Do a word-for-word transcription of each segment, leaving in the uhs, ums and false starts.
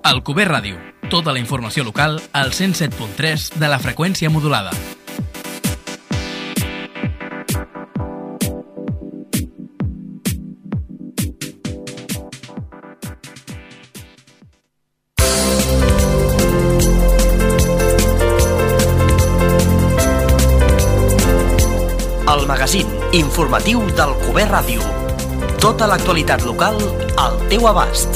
Alcover Ràdio, tota la informació local al cent set punt tres de la freqüència modulada. El magazín informatiu d'Alcover Ràdio. Tota l'actualitat local al teu abast.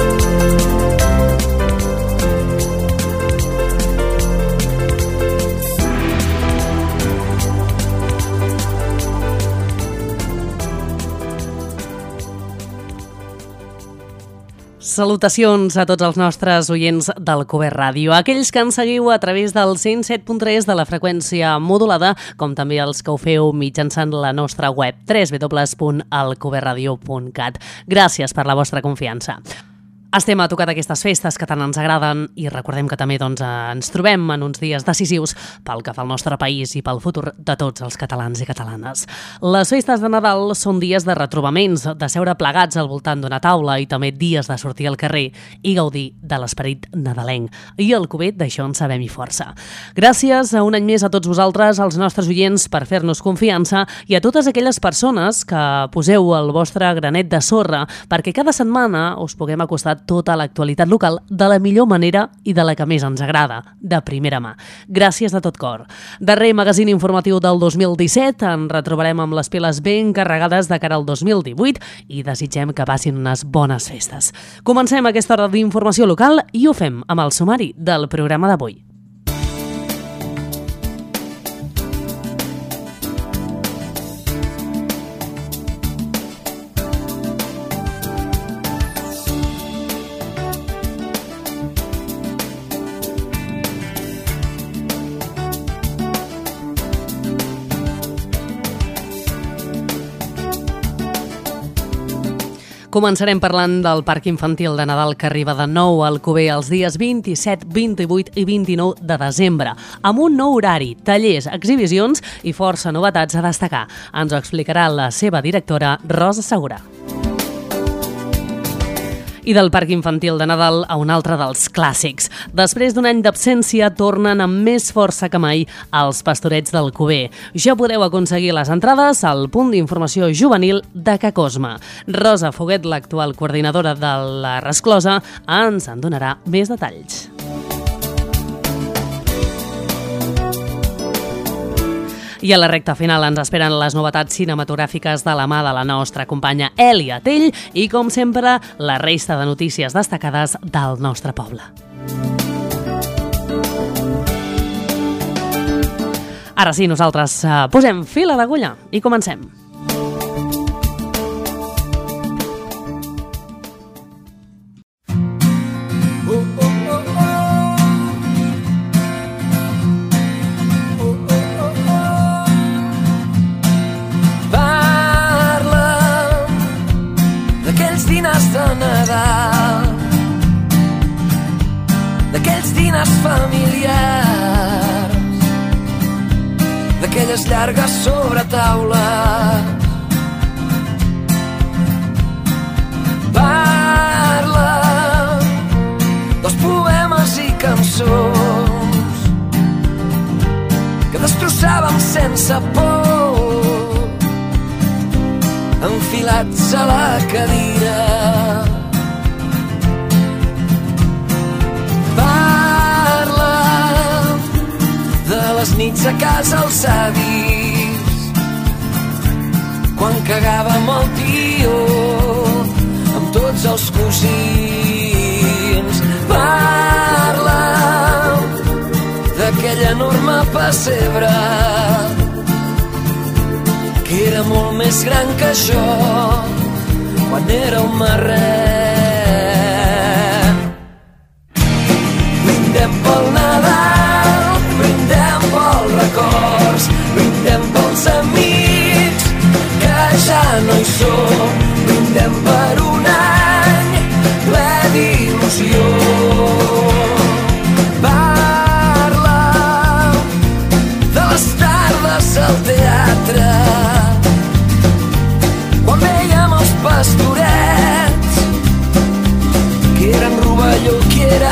Salutacions a tots els nostres oients d'Alcover Ràdio, aquells que ens seguiu a través del cent set punt tres de la freqüència modulada, com també els que ho feu mitjançant la nostra web w w w punt alcover radio punt cat. Gràcies per la vostra confiança. Estem a tocar d'aquestes festes que tant ens agraden i recordem que també doncs, ens trobem en uns dies decisius pel que fa al nostre país i pel futur de tots els catalans i catalanes. Les festes de Nadal són dies de retrobaments, de seure plegats al voltant d'una taula i també dies de sortir al carrer i gaudir de l'esperit nadalenc. I al Alcover d'això en sabem i força. Gràcies a un any més a tots vosaltres, als nostres oients, per fer-nos confiança i a totes aquelles persones que poseu el vostre granet de sorra perquè cada setmana us puguem acostar tota l'actualitat local de la millor manera i de la que més ens agrada, de primera mà. Gràcies de tot cor. Darrer magazín informatiu del dos mil disset, en retrobarem amb les piles ben carregades de cara al dos mil divuit i desitgem que passin unes bones festes. Comencem aquesta hora d'informació local i ho fem amb el sumari del programa d'avui. Començarem parlant del Parc Infantil de Nadal que arriba de nou a Alcover els dies vint-i-set, vint-i-vuit i vint-i-nou de desembre, amb un nou horari, tallers, exhibicions i força novetats a destacar. Ens ho explicarà la seva directora, Rosa Segura. I del Parc Infantil de Nadal a un altre dels clàssics. Després d'un any d'absència, tornen amb més força que mai als Pastorets d'Alcover. Ja podeu aconseguir les entrades al punt d'informació juvenil de Ca Cosma. Rosa Foguet, l'actual coordinadora de la Resclosa, ens en donarà més detalls. I a la recta final ens esperen les novetats cinematogràfiques de la mà de la nostra companya Èlia Tell i, com sempre, la resta de notícies destacades del nostre poble. Ara sí, nosaltres uh, posem fil a l'agulla i comencem. Familiars d'aquelles llargues sobretaules. Parla dels poemes i cançons que destrossàvem sense por, enfilats a la cadira. Les nits a casa els avis, quan cagàvem el tio amb tots els cosins. Parla d'aquell enorme pessebre que era molt més gran que això quan era un marret. Brindem pel Nadal, brindem pels records, brindem pels amics que ja no hi som, brindem per un any ple d'il·lusió. Parla de les tardes al teatre, quan veiem els pastorets que eren rovelló, que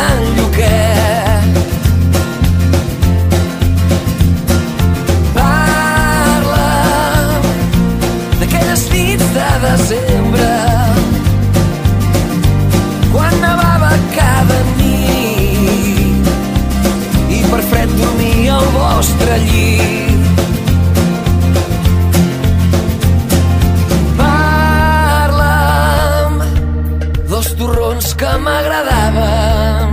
dormir al vostre llit. Parla'm dels torrons que m'agradaven,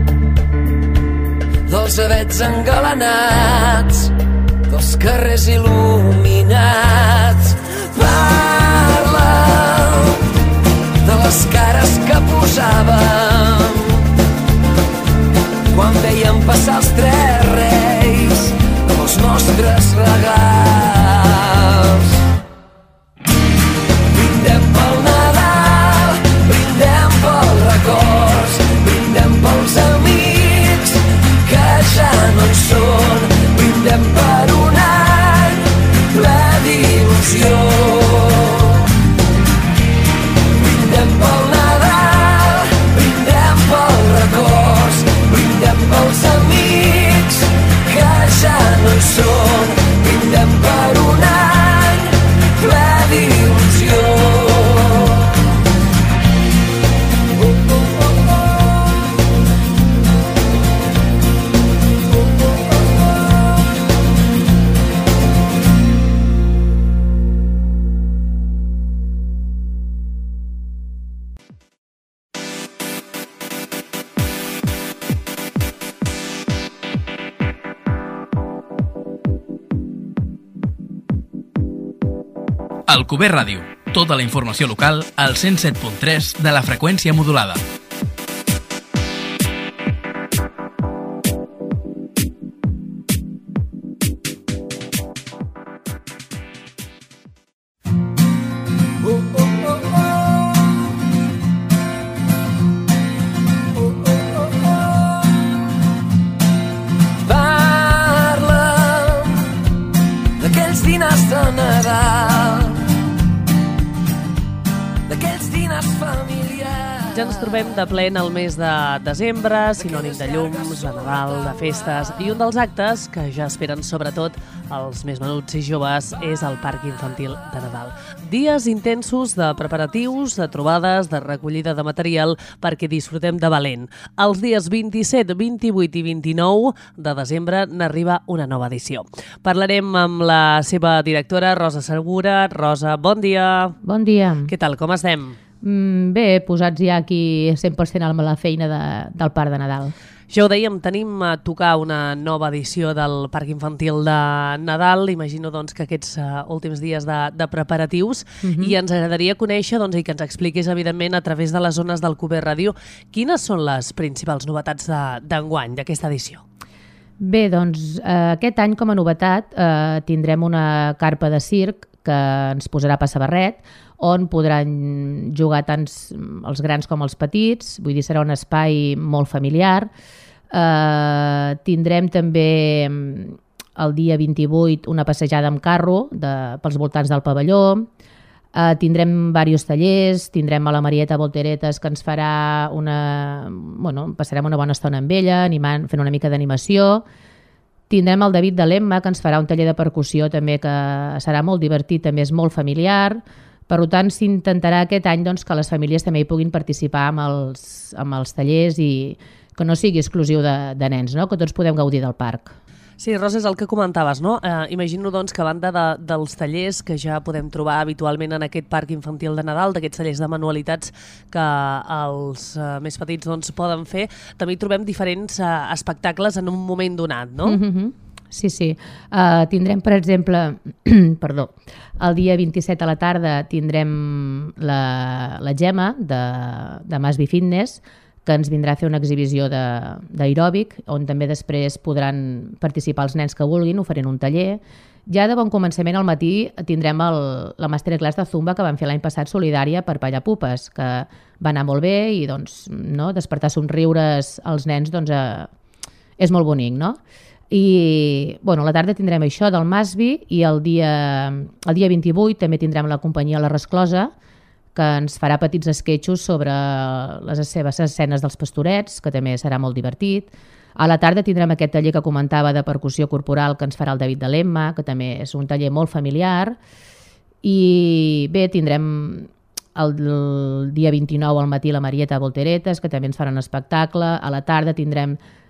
dels avets engalanats, dels carrers il·luminats. Parla'm de les cares que posàvem quan veiem passar els tres reis amb els nostres regals. Brindem pel Nadal, brindem pels records, brindem pels amics que ja no hi són, brindem per un any ple d'il·lusió. Brindem pel Nadal, brindem pels records, brindem pels amics que ja no hi són, brindem per un any ple d'il·lusió. Alcover Ràdio. Tota la informació local al cent set punt tres de la freqüència modulada. Parla'm d'aquells dinars de Nadal, d'aquells dinars familiars. Ja ens trobem de ple en el mes de desembre, sinònim de llums, de Nadal, de festes, i un dels actes que ja esperen sobretot els més menuts i joves és el Parc Infantil de Nadal. Dies intensos de preparatius, de trobades, de recollida de material perquè disfrutem de valent. Els dies vint-i-set, vint-i-vuit i vint-i-nou de desembre n'arriba una nova edició. Parlarem amb la seva directora, Rosa Segura. Rosa, bon dia. Bon dia. Què tal, com estem? Mm, bé, posats ja aquí cent per cent amb la feina de, del Parc de Nadal. Ja ho dèiem, tenim a tocar una nova edició del Parc Infantil de Nadal. Imagino doncs, que aquests uh, últims dies de, de preparatius uh-huh. i ens agradaria conèixer doncs, i que ens expliquis, evidentment, a través de les zones del Alcover Ràdio, quines són les principals novetats d'enguany, de, d'aquesta edició. Bé, doncs eh, aquest any com a novetat eh, tindrem una carpa de circ que ens posarà a passar barret, on podran jugar tant els grans com els petits, vull dir, serà un espai molt familiar. Eh, tindrem també el dia vint-i-vuit una passejada amb carro de, pels voltants del pavelló. Eh, tindrem diversos tallers, tindrem a la Marieta Volteretes que ens farà una... Bueno, passarem una bona estona amb ella, animant, fent una mica d'animació. Tindrem el David de l'Emma, que ens farà un taller de percussió també que serà molt divertit, també és molt familiar. Per tant, s'intentarà aquest any doncs, que les famílies també hi puguin participar amb els, amb els tallers i que no sigui exclusiu de, de nens, no? Que tots podem gaudir del parc. Sí, Rosa, és el que comentaves, no? Eh, imagino doncs, que a banda de, dels tallers que ja podem trobar habitualment en aquest Parc Infantil de Nadal, d'aquests tallers de manualitats que els eh, més petits doncs, poden fer, també hi trobem diferents eh, espectacles en un moment donat, no? Mm-hmm. Sí, sí. Uh, tindrem, per exemple, perdó, el dia vint-i-set a la tarda tindrem la, la Gemma de, de Masby Fitness, que ens vindrà a fer una exhibició d'aeròbic, on també després podran participar els nens que vulguin, oferint un taller. Ja de bon començament al matí tindrem el, la masterclass de Zumba que vam fer l'any passat solidària per Pallapupes, que va anar molt bé i doncs, no, despertar somriures als nens doncs, eh, és molt bonic, no? I bueno, a la tarda tindrem això del Masby i el dia, el dia vint-i-vuit també tindrem la companyia La Resclosa, que ens farà petits esquetxos sobre les seves escenes dels pastorets, que també serà molt divertit. A la tarda tindrem aquest taller que comentava de percussió corporal que ens farà el David de l'Emma, que també és un taller molt familiar. I bé, tindrem el, el dia vint-i-nou al matí la Marieta Volteretes, que també ens farà un espectacle. A la tarda tindrem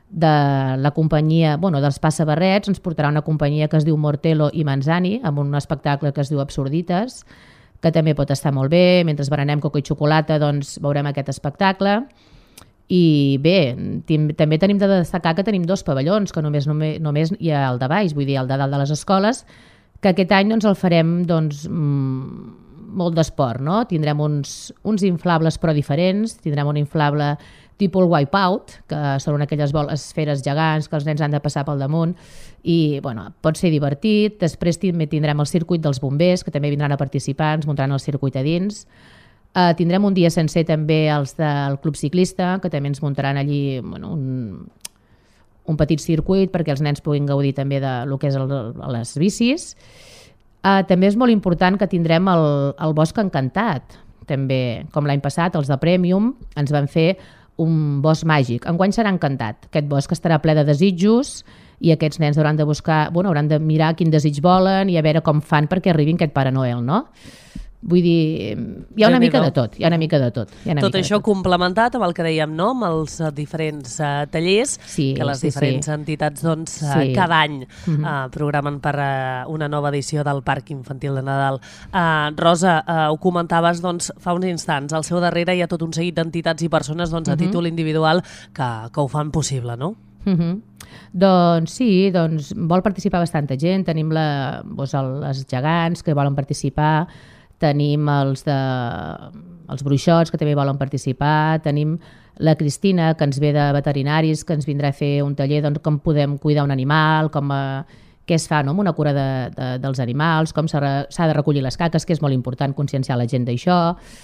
de la companyia, bueno, dels Passabarrets, ens portarà una companyia que es diu Mortello i Manzani, amb un espectacle que es diu Absurdites, que també pot estar molt bé. Mentre berenem coca i xocolata, doncs veurem aquest espectacle. I bé, tim, també tenim de destacar que tenim dos pavellons, que només, només, només hi ha el de baix, vull dir, el de dalt de les escoles, que aquest any doncs, el farem doncs, molt d'esport, no? Tindrem uns, uns inflables però diferents, tindrem un inflable tipus el Wipeout, que són aquelles boles esferes gegants que els nens han de passar pel damunt, i bueno, pot ser divertit. Després també tindrem el circuit dels bombers, que també vindran a participar, ens muntaran el circuit a dins. Uh, tindrem un dia sencer també els del Club Ciclista, que també ens muntaran allí bueno, un, un petit circuit perquè els nens puguin gaudir també de lo que és el, les bicis. Uh, també és molt important que tindrem el, el Bosc Encantat. També, com l'any passat, els de Premium ens van fer un bosc màgic. Enguany serà encantat. Aquest bosc estarà ple de desitjos i aquests nens hauran de buscar, bueno, hauran de mirar quin desig volen i a veure com fan perquè arribin aquest Pare Noel, no? Vull dir, hi ha una mica de tot, hi ha una mica de tot. Tot això complementat amb el que dèiem, no?, amb els diferents uh, tallers sí, que les sí, diferents sí. entitats doncs, uh, sí. cada any uh, programen per uh, una nova edició del Parc Infantil de Nadal. Uh, Rosa, uh, ho comentaves doncs, fa uns instants, al seu darrere hi ha tot un seguit d'entitats i persones doncs, a uh-huh. títol individual que, que ho fan possible, no? Uh-huh. Doncs sí, doncs, vol participar bastanta gent. Tenim la, doncs, el, els gegants que volen participar, tenim els, de, els bruixots que també volen participar, tenim la Cristina que ens ve de veterinaris, que ens vindrà a fer un taller doncs, com podem cuidar un animal, com a, què es fa no? amb una cura de, de, dels animals, com s'ha de recollir les caques, que és molt important conscienciar la gent d'això.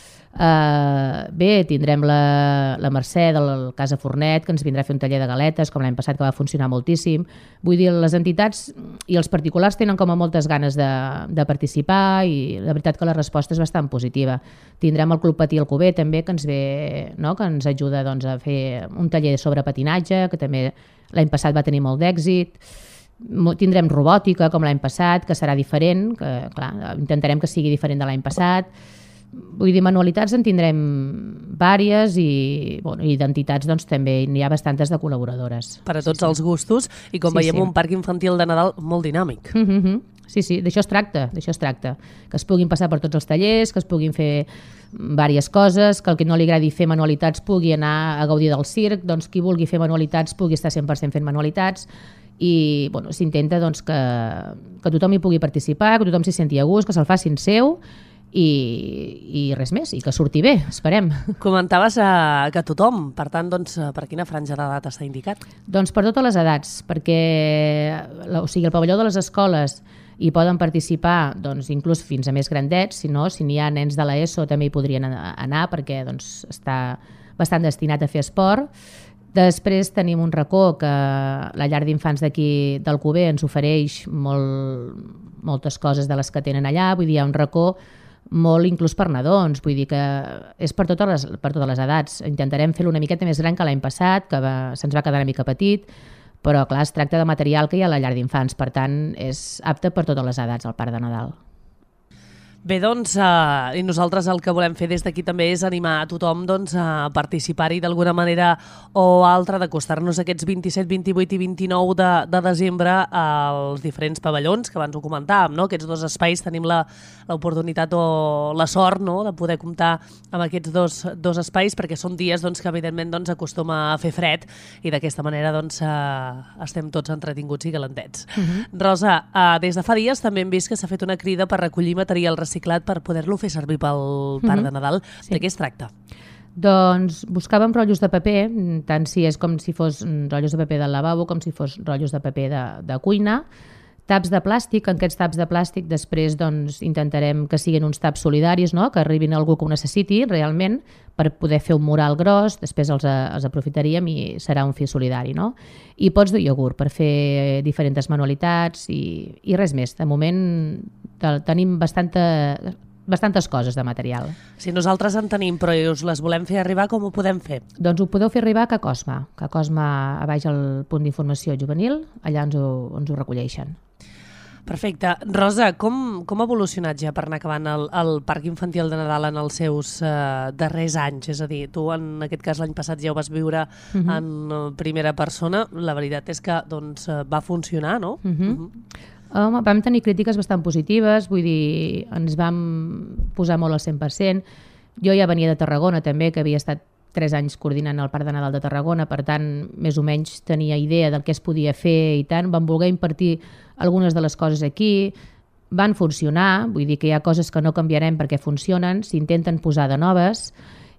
Uh, bé, tindrem la, la Mercè del Casa Fornet, que ens vindrà a fer un taller de galetes, com l'any passat, que va funcionar moltíssim. Vull dir, les entitats i els particulars tenen com a moltes ganes de, de participar i la veritat que la resposta és bastant positiva. Tindrem el Club Patí Alcover també, que ens ve, no? que ens ajuda doncs, a fer un taller sobre patinatge, que també l'any passat va tenir molt d'èxit. Tindrem robòtica, com l'any passat, que serà diferent, que clar, intentarem que sigui diferent de l'any passat. Vull dir, manualitats en tindrem vàries i, bueno, i d'entitats doncs, també n'hi ha bastantes de col·laboradores. Per a tots sí, sí. els gustos i com sí, veiem sí. un parc infantil de Nadal molt dinàmic. Mm-hmm. Sí, sí, d'això es tracta, d'això es tracta. Que es puguin passar per tots els tallers, que es puguin fer diverses coses, que el que no li agradi fer manualitats pugui anar a gaudir del circ, doncs qui vulgui fer manualitats pugui estar cent per cent fent manualitats i bueno, s'intenta doncs, que, que tothom hi pugui participar, que tothom s'hi senti a gust, que se'l facin seu I, i res més, i que surti bé, esperem. Comentaves uh, que tothom, per tant, doncs, per quina franja d'edat està indicat? Doncs per totes les edats, perquè o sigui, el pavelló de les escoles hi poden participar doncs, inclús fins a més grandets, si no, si n'hi ha nens de l'ESO també hi podrien anar perquè doncs, està bastant destinat a fer esport. Després tenim un racó que la llar d'infants d'aquí d'Alcover ens ofereix molt, moltes coses de les que tenen allà, vull dir, hi ha un racó molt inclús per nadons, vull dir que és per totes les, per totes les edats. Intentarem fer-lo una miqueta més gran que l'any passat, que va, se'ns va quedar una mica petit, però clar, es tracta de material que hi ha a la llar d'infants, per tant és apte per totes les edats al Parc de Nadal. Bé, doncs, eh, i nosaltres el que volem fer des d'aquí també és animar a tothom doncs, a participar-hi d'alguna manera o altra, d'acostar-nos aquests vint-i-set, vint-i-vuit i vint-i-nou de, de desembre als diferents pavellons, que abans ho comentàvem, no? Aquests dos espais tenim l'oportunitat o la sort no? de poder comptar amb aquests dos, dos espais, perquè són dies doncs, que evidentment doncs, acostuma a fer fred i d'aquesta manera doncs, eh, estem tots entretinguts i galantets. Uh-huh. Rosa, eh, des de fa dies també hem vist que s'ha fet una crida per recollir material reciclat per poder-lo fer servir pel Parc de Nadal. Sí. De què es tracta? Doncs buscàvem rotllos de paper, tant si és com si fos rotllos de paper del lavabo com si fos rotllos de paper de, de cuina, taps de plàstic. En aquests taps de plàstic després doncs, intentarem que siguin uns taps solidaris, no? Que arribin a algú que ho necessiti realment per poder fer un mural gros, després els, els aprofitaríem i serà un fi solidari. No? I pots de iogurt per fer diferents manualitats i, i res més. De moment tenim bastanta, bastantes coses de material. Si nosaltres en tenim però us les volem fer arribar, com ho podem fer? Doncs ho podeu fer arribar a Cacosma. Cacosma, a baix al punt d'informació juvenil, allà ens ho, ens ho recolleixen. Perfecte. Rosa, com, com ha evolucionat ja per anar acabant el, el Parc Infantil de Nadal en els seus uh, darrers anys? És a dir, tu en aquest cas l'any passat ja ho vas viure uh -huh. en primera persona. La veritat és que doncs, va funcionar, no? Uh -huh. Uh -huh. Home, vam tenir crítiques bastant positives, vull dir, ens vam posar molt al cent per cent. Jo ja venia de Tarragona també, que havia estat tres anys coordinant el Parc de Nadal de Tarragona, per tant, més o menys tenia idea del que es podia fer i tant. Vam voler impartir algunes de les coses aquí, van funcionar, vull dir que hi ha coses que no canviarem perquè funcionen, s'intenten posar de noves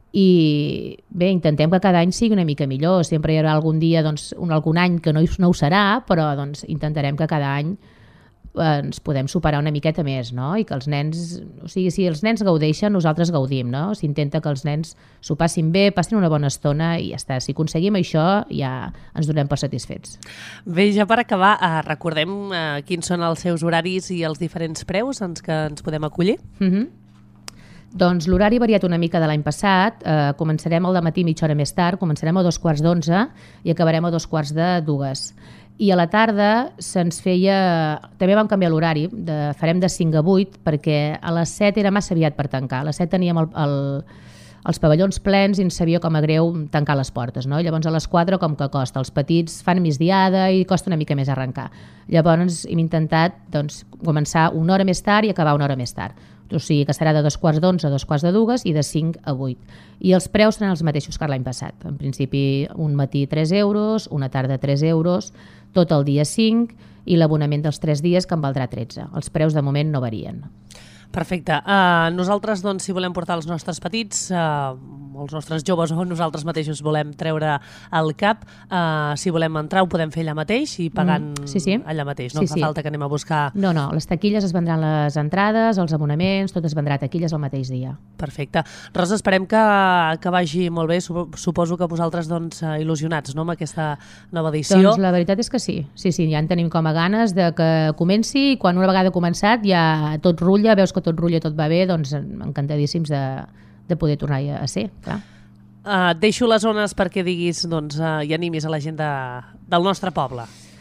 i bé, intentem que cada any sigui una mica millor. Sempre hi haurà algun dia, doncs, un, algun any que no, no ho serà, però doncs, intentarem que cada any ens podem superar una miqueta més, no? I que els nens, o sigui, si els nens gaudeixen, nosaltres gaudim, no? S'intenta que els nens s'ho passin bé, passin una bona estona i ja està. Si aconseguim això, ja ens donem per satisfets. Bé, ja per acabar, eh, recordem eh, quins són els seus horaris i els diferents preus en què ens podem acollir? Mm-hmm. Doncs l'horari ha variat una mica de l'any passat. Eh, començarem al dematí mitja hora més tard, començarem a dos quarts d'onze i acabarem a dos quarts de dues. I a la tarda se'ns feia... També vam canviar l'horari, de... farem de cinc a vuit, perquè a les set era massa aviat per tancar. A les set teníem el, el, els pavellons plens i ens sabia com a greu tancar les portes, no? Llavors a les quatre com que costa. Els petits fan migdiada i costa una mica més arrencar. Llavors hem intentat doncs, començar una hora més tard i acabar una hora més tard. O sigui que serà de dos quarts d'onze a dos quarts de dues i de cinc a vuit. I els preus seran els mateixos que l'any passat. En principi un matí tres euros, una tarda tres euros, tot el dia cinc i l'abonament dels tres dies que en valdrà tretze. Els preus de moment no varien. Perfecte. Uh, nosaltres, doncs, si volem portar els nostres petits, uh, els nostres joves o nosaltres mateixos volem treure al cap, uh, si volem entrar ho podem fer allà mateix i pagant mm, sí, sí. allà mateix. No sí, fa sí. falta que anem a buscar... No, no, les taquilles es vendran les entrades, els abonaments, tot es vendrà a taquilles el mateix dia. Perfecte. Rosa, esperem que, que vagi molt bé. Suposo que vosaltres doncs, il·lusionats, no?, amb aquesta nova edició. Doncs la veritat és que sí. Sí, sí, ja en tenim com a ganes de que comenci i quan una vegada començat ja tot rutlla, veus que tot rutlla, tot va bé, doncs encantadíssims de, de poder tornar a ser, clar. Uh, deixo les zones perquè diguis doncs, uh, i animis a la gent de, del nostre poble.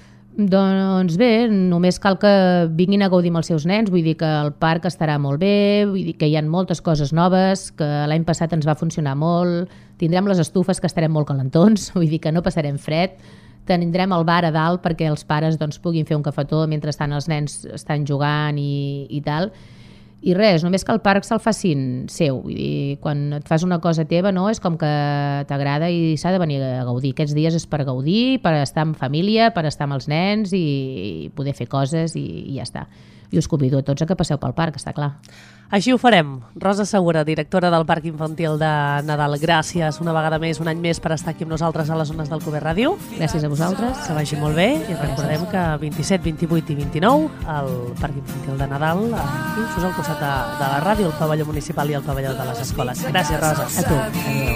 Doncs bé, només cal que vinguin a gaudir amb els seus nens, vull dir que el parc estarà molt bé, vull dir que hi ha moltes coses noves, que l'any passat ens va funcionar molt, tindrem les estufes que estarem molt calentons, vull dir que no passarem fred, tindrem el bar a dalt perquè els pares doncs, puguin fer un cafetó mentre els nens estan jugant i, i tal. I res, només que el parc se'l facin seu. Vull dir, quan et fas una cosa teva, no, és com que t'agrada i s'ha de venir a gaudir. Aquests dies és per gaudir, per estar en família, per estar amb els nens i poder fer coses i, i ja està. I us convido a tots a que passeu pel parc, està clar. Així ho farem. Rosa Segura, directora del Parc Infantil de Nadal. Gràcies una vegada més, un any més, per estar aquí amb nosaltres a les zones del Cover Ràdio. Gràcies a vosaltres. Que vagi molt bé i recordem que vint-i-set, vint-i-vuit i vint-i-nou al Parc Infantil de Nadal, aquí, just al costat de, de la ràdio, el pavelló municipal i el pavelló de les escoles. Gràcies, Rosa. A tu. Adéu.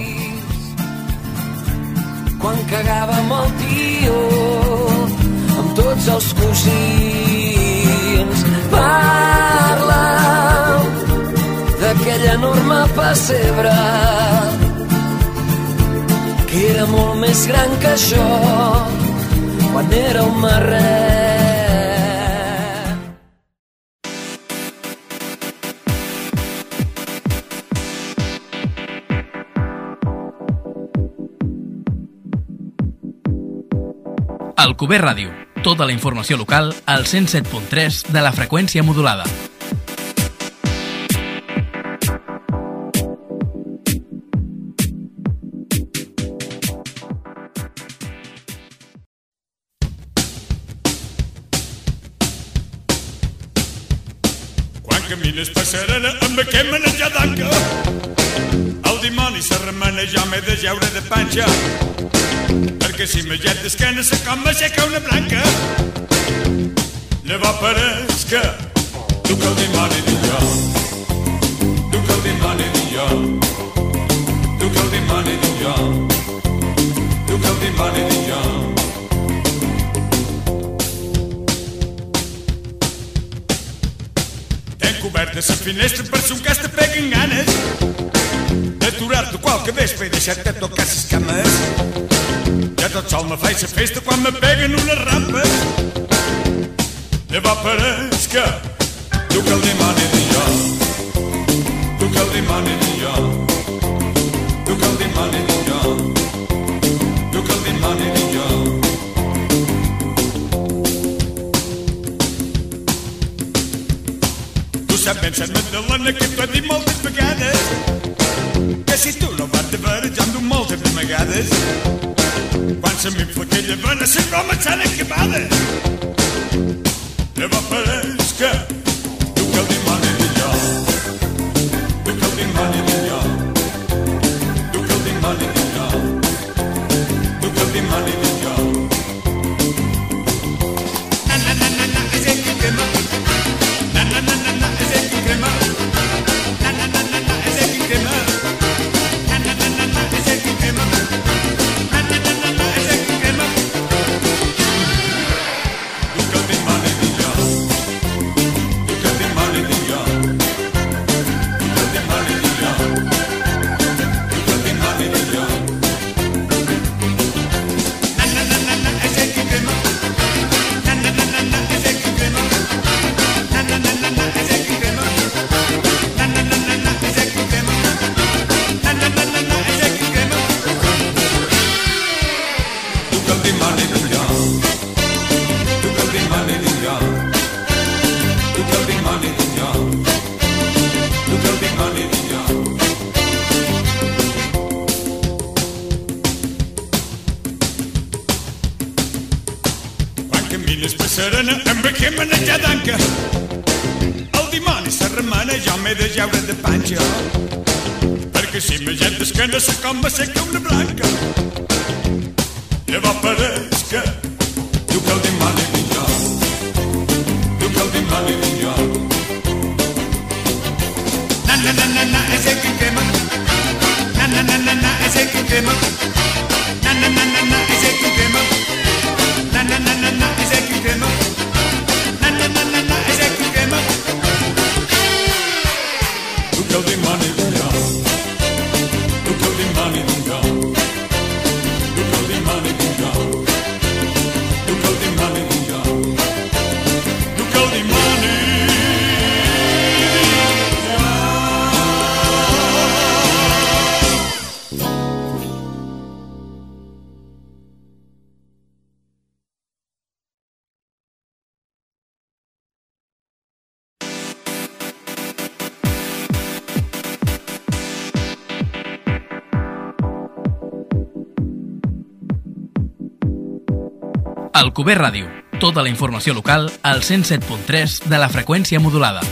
Quan cagàvem el tio amb tots els cosins, parla d'aquell enorme pessebre que era molt més gran que això quan era un marret. Alcover Ràdio. Tota la informació local al cent set punt tres de la freqüència modulada. Quan camines per serena amb aquest manejar d'anca, el dimoni se remena, jo m'he de jeure de panxa, perquè si m'aget d'esquena se com m'aixeca una branca. Llavors pareix que tu que el dimoni dic jo, tu que el dimoni dic jo, tu que el dimoni dic jo, tu que el dimoni dic jo. T'hem cobert de sa finestra per si un cas te peguen ganes d'aturar-te qualque vespre i deixar-te tocar ses cames. Ja tot sol me faig la festa quan me peguen unes rampes. Llavors va aparèixer, tu que el dimoni de jo, tu que el dimoni de jo, tu que el dimoni de jo, tu que el dimoni de jo. Tu saps ben cert, Magdalena, que t'ho he dit moltes vegades, que si tu no vas de veure ja em du moltes de vegades. Quan se m'infla aquella vena, les bromes s'han acabat. Ja va aparèixer, tu que el dimoni de jo, tu que el dimoni de jo, tu que el dimoni de jo, tu que el dimoni de jo. Na na na na na, és el que crema. Na na na na na, és el que crema. Na na na na na, és el que crema. Na na na na na, és el que crema. Na na na na na, és el que crema. Tu que el dimoni de jo, tu que el dimoni de jo, tu que el dimoni de jo, tu que el dimoni de jo. Na na na na na, és el que crema. Na na na na na, és el que crema. Na na na na na, és el que crema. Na na na na na, és el que crema. Na na na na na, és el que crema. Tu que el dimoni de jo, tu que el dimoni de jo, tu que el dimoni de jo, tu que el dimoni de jo. Quan camines per serena amb aquest manejadanca, el dimoni se remena, jo m'he de jeure de panxa, perquè si me jet d'esquena se com va ser que una blanca. Ja va aparèixer, tu que el dimoni de jo, tu que el dimoni de jo. Na na na na na, és el que crema. Na na na na na, és el que crema. Na na na na na, és el que crema. Na na na na na, és el que crema. Na na na na na, és el que crema. Tu que el dimoni de jo, tu que el dimoni de jo, tu que el dimoni de jo, tu que el dimoni de jo, tu que el dimoni. Alcover Ràdio. Tota la informació local al cent set punt tres de la freqüència modulada.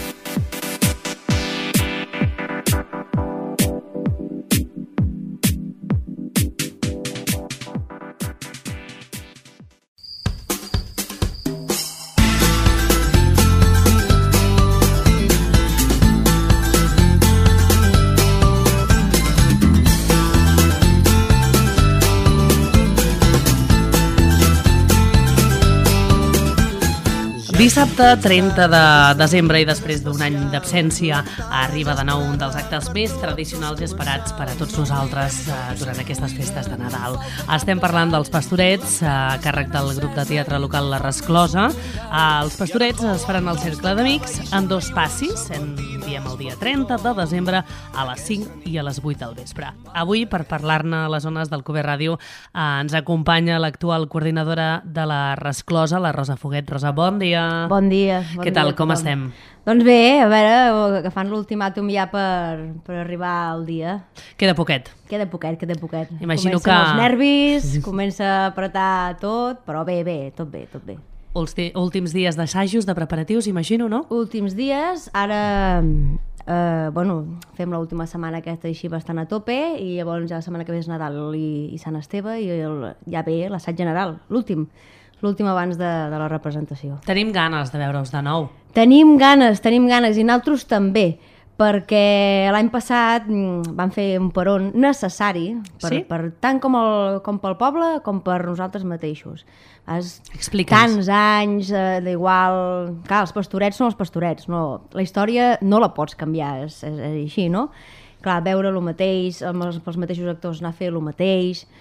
Dissabte trenta de desembre i després d'un any d'absència arriba de nou un dels actes més tradicionals i esperats per a tots nosaltres eh, durant aquestes festes de Nadal. Estem parlant dels Pastorets, eh, a càrrec del grup de teatre local La Resclosa. Eh, els Pastorets es faran al Cercle d'Amics en dos passis, en diem el dia trenta de desembre a les cinc i a les vuit del vespre. Avui, per parlar-ne a les zones del Alcover Ràdio, eh, ens acompanya l'actual coordinadora de La Resclosa, la Rosa Foguet. Rosa, bon dia. Bon dia. Bon Què tal, dia, com tothom. estem? Doncs bé, a veure, agafant l'ultimàtum ja per, per arribar al dia. Queda poquet. Queda poquet, queda poquet. Imagino Comencen que- els nervis, comença a apretar tot, però bé, bé, tot bé, tot bé. Ulti- Últims dies d'assajos, de preparatius, imagino, no? Últims dies, ara eh, bueno, fem l'última setmana aquesta així bastant a tope i llavors ja la setmana que ve és Nadal i, i Sant Esteve i el, ja ve l'assaig general, l'últim. L'últim abans de, de la representació. Tenim ganes de veure-us de nou. Tenim ganes, tenim ganes, i nosaltres també, perquè l'any passat mm, vam fer un peron necessari, per, Sí? per tant com, el, com pel poble com per nosaltres mateixos. Vas, Explica'ns. tants anys eh, d'igual... Clar, els pastorets són els pastorets, no, la història no la pots canviar, és, és, és així, no? Clar, veure el mateix, amb els, els mateixos actors anar a fer el mateix,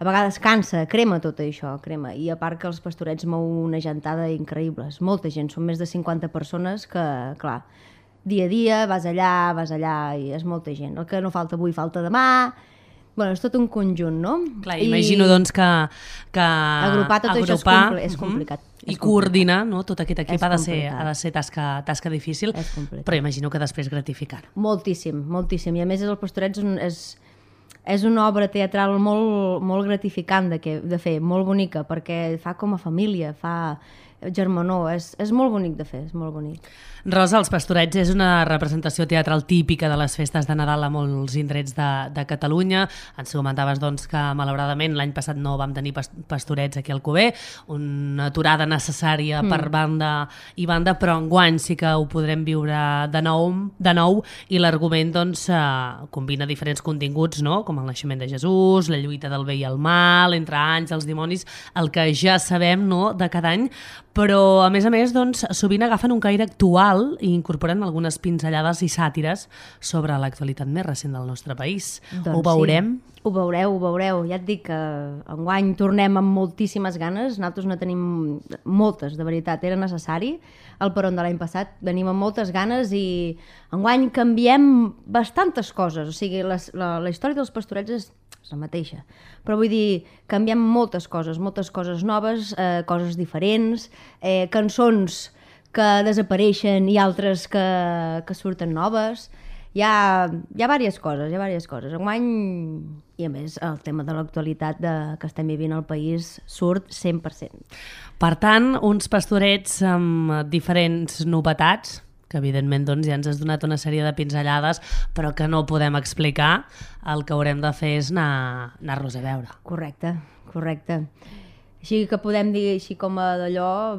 a vegades cansa, crema tot això, crema. I a part que els pastorets mou una gentada increïble. És molta gent, són més de cinquanta persones que, clar, dia a dia vas allà, vas allà i és molta gent. El que no falta avui, falta demà. Bueno, és tot un conjunt, no? Clar, I... imagino doncs que, que agrupar tot agrupar, això és, compl és complicat. Uh -huh. I coordinar, no? Tot aquest equip ha de ser, ha de ser tasca, tasca difícil, però imagino que després gratificant. Moltíssim, moltíssim. I a més el pastoret és, és, és una obra teatral molt, molt gratificant de, que, de fer, molt bonica, perquè fa com a família, fa germanor, és, és molt bonic de fer, és molt bonic. Rosa, Els Pastorets és una representació teatral típica de les festes de Nadal a molts indrets de, de Catalunya. Ens comentaves doncs, que malauradament l'any passat no vam tenir pastorets aquí al Alcover, una aturada necessària mm. per banda i banda, però enguany sí que ho podrem viure de nou, de nou i l'argument doncs, eh, combina diferents continguts, no? Com el naixement de Jesús, la lluita del bé i el mal, entre àngels, dimonis, el que ja sabem, no?, de cada any, però a més a més doncs, sovint agafen un caire actual i incorporen algunes pinzellades i sàtires sobre l'actualitat més recent del nostre país. Doncs ho veurem? Sí. Ho veureu, ho veureu. Ja et dic que enguany tornem amb moltíssimes ganes. Nosaltres no tenim moltes, de veritat. Era necessari el peron de l'any passat. Venim amb moltes ganes i enguany canviem bastantes coses. O sigui, les, la, la història dels pastorets és la mateixa. Però vull dir, canviem moltes coses, moltes coses noves, eh, coses diferents, eh, cançons que desapareixen i altres que, que surten noves. Hi ha, hi ha diverses coses, hi ha diverses coses. Enguany, i a més, el tema de l'actualitat que estem vivint al país surt cent per cent. Per tant, uns pastorets amb diferents novetats, que evidentment doncs, ja ens has donat una sèrie de pinzellades, però que no podem explicar. El que haurem de fer és anar, anar-los a veure. Correcte, correcte. Així que podem dir, així com a d'allò,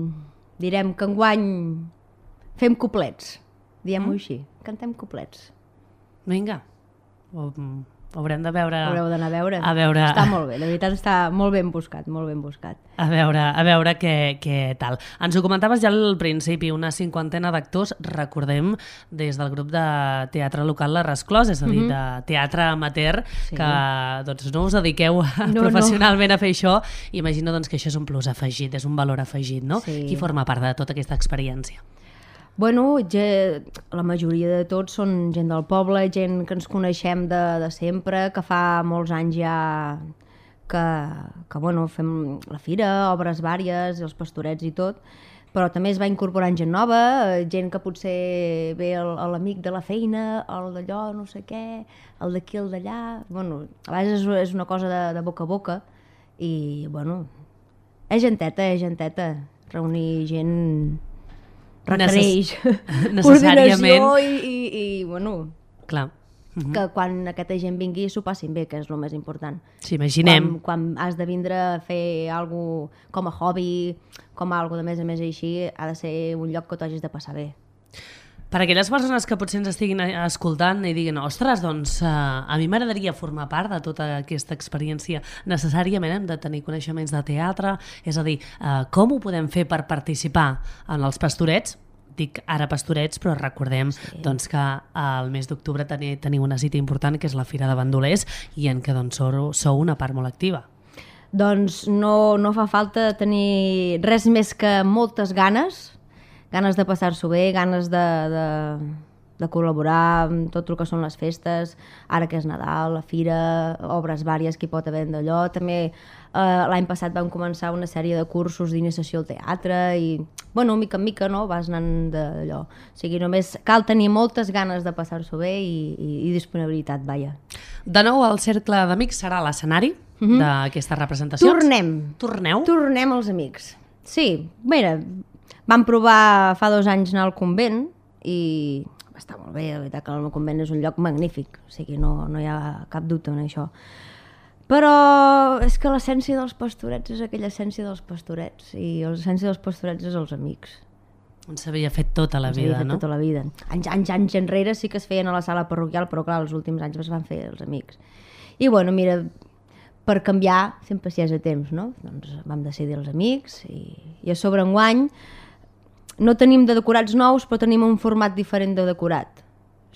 direm que enguany fem coplets, diguem-ho mm? així, cantem coplets. Vinga, ho, ho haurem de veure. Haureu d'anar a veure. a veure. Està molt bé, de veritat està molt ben buscat, molt ben buscat. A veure, a veure què, què tal. Ens ho comentaves ja al principi, una cinquantena d'actors, recordem, des del grup de teatre local La Resclosa, és a dir, mm-hmm. de teatre amateur, sí. que doncs, no us dediqueu no, professionalment no. a fer això. Imagino doncs, que això és un plus afegit, és un valor afegit, no? Sí. Qui forma part de tota aquesta experiència? Bueno, ja, la majoria de tots són gent del poble, gent que ens coneixem de, de sempre, que fa molts anys ja que, que bueno, fem la fira, obres vàries, els pastorets i tot, però també es va incorporant gent nova, gent que potser ve l'amic de la feina, el d'allò, no sé què, el d'aquí, el d'allà. Bueno, a vegades és, és una cosa de, de boca a boca i, bueno, és genteta, és genteta, reunir gent requereix necessàriament coordinació i, i, i bueno, clar. Uh-huh. que quan aquesta gent vingui s'ho passin bé, que és el més important. Sí, imaginem. Quan, quan has de vindre a fer alguna cosa com a hobby, com a alguna de més a més així, ha de ser un lloc que t'ho hagis de passar bé. Per aquelles persones que potser ens estiguin escoltant i diguin, ostres, doncs uh, a mi m'agradaria formar part de tota aquesta experiència, necessàriament hem de tenir coneixements de teatre, és a dir, uh, com ho podem fer per participar en els pastorets? Dic ara pastorets, però recordem sí. doncs, que al mes d'octubre teni, teniu una cita important, que és la Fira de Bandolers, i en què doncs, sou, sou una part molt activa. Doncs no, no fa falta tenir res més que moltes ganes, ganes de passar-s'ho bé, ganes de, de, de col·laborar amb tot el que són les festes, ara que és Nadal, la fira, obres vàries que hi pot haver d'allò. També eh, l'any passat vam començar una sèrie de cursos d'iniciació al teatre i, bueno, mica en mica, no?, vas anant d'allò. O sigui, només cal tenir moltes ganes de passar-s'ho bé i, i, i disponibilitat, vaja. De nou, el Cercle d'Amics serà l'escenari mm-hmm. d'aquestes representacions? Tornem. Torneu? Tornem els amics. Sí, mira, vam provar fa dos anys anar al convent i va estar molt bé, la veritat que el convent és un lloc magnífic, o sigui, no, no hi ha cap dubte en això. Però és que l'essència dels pastorets és aquella essència dels pastorets i l'essència dels pastorets és els amics. On s'havia fet tota la vida, no? Tota la vida. Anys, anys, anys enrere sí que es feien a la sala parroquial, però clar, els últims anys es van fer els amics. I bueno, mira, per canviar sempre si és a temps, no? Doncs vam decidir els amics i, i a sobre enguany no tenim de decorats nous, però tenim un format diferent de decorat. O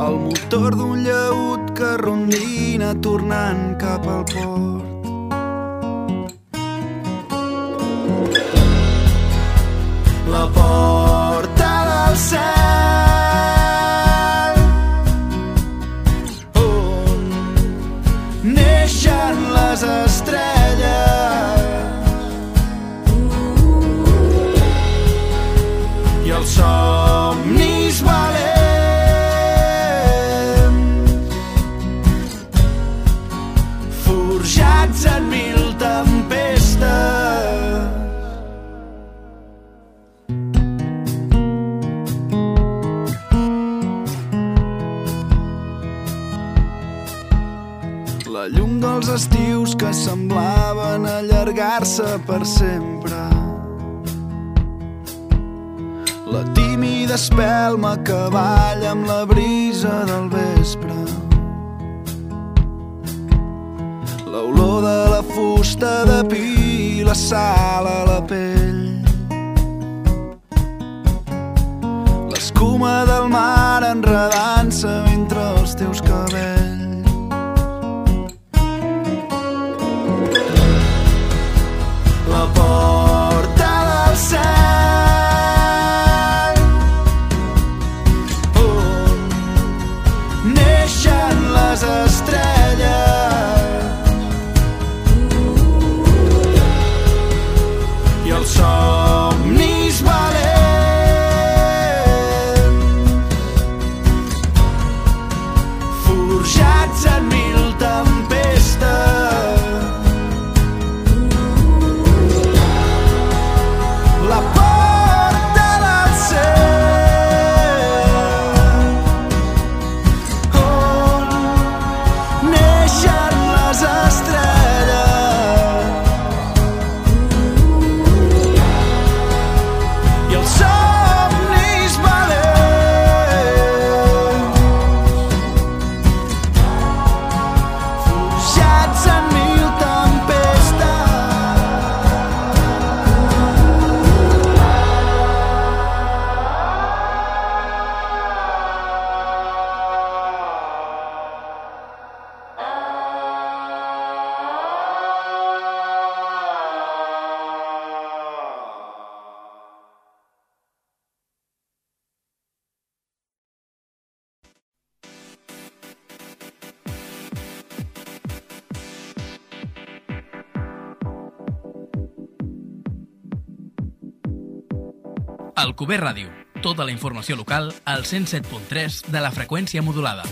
el motor d'un llaüt que rondina tornant cap al port. La porta del cel on neixen les estrelles i els somnis valents forjats en mil tempestes. La llum dels estius que semblaven allargar-se per sempre. La tímida espelma que balla amb la brisa del vespre. L'olor de la fusta de pi, la sal a la pell. L'escuma del mar enredant-se entre els teus cabells. La porta del cel on neixen les estrelles i els somnis valents forjats en mil tempestes. La porta del cel on neixen les estrelles i els somnis valents forjats en mil tempestes. Alcover Ràdio. Tota la informació local al cent set punt tres de la freqüència modulada.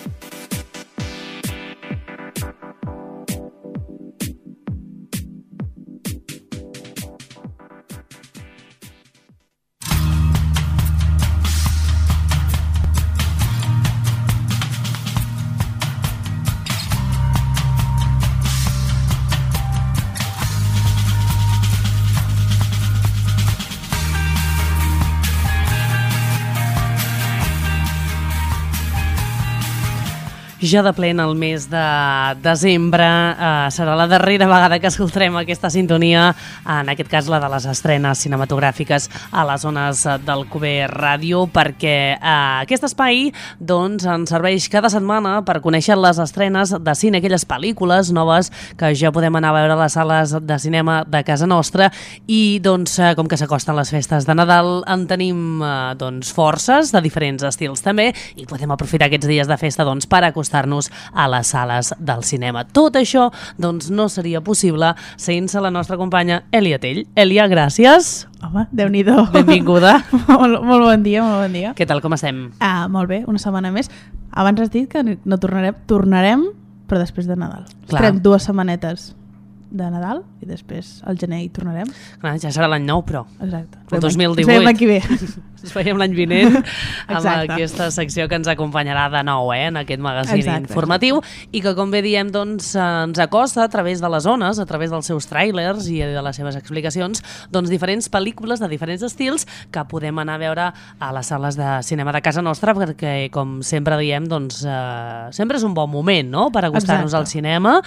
Ja de plen el mes de desembre, eh, serà la darrera vegada que escoltarem aquesta sintonia, en aquest cas la de les estrenes cinematogràfiques a les zones d'Alcover Ràdio, perquè eh, aquest espai doncs, ens serveix cada setmana per conèixer les estrenes de cine, aquelles pel·lícules noves que ja podem anar a veure a les sales de cinema de casa nostra, i doncs, eh, com que s'acosten les festes de Nadal, en tenim eh, doncs, forces de diferents estils també, i podem aprofitar aquests dies de festa doncs, per acostar nos a les sales del cinema. Tot això doncs, no seria possible sense la nostra companya Èlia Tell. Èlia, gràcies. Home, Déu-n'hi-do. Benvinguda. molt, molt bon dia, molt bon dia. Què tal, com estem? Ah, molt bé, una setmana més. Abans has dit que no tornarem, tornarem però després de Nadal. Clar. Estarem dues setmanetes de Nadal i després al gener hi tornarem. Clar, ja serà l'any nou, però. Exacte. El dos mil divuit. Ens veiem aquí bé. Ens veiem l'any vinent amb Exacte. aquesta secció que ens acompanyarà de nou eh, en aquest magazín Exacte, informatiu i que, com bé diem, doncs, ens acosta a través de les zones, a través dels seus tràilers i de les seves explicacions, doncs, diferents pel·lícules de diferents estils que podem anar a veure a les sales de cinema de casa nostra, perquè, com sempre diem, doncs, eh, sempre és un bon moment, no?, per acostar-nos Exacte. al cinema.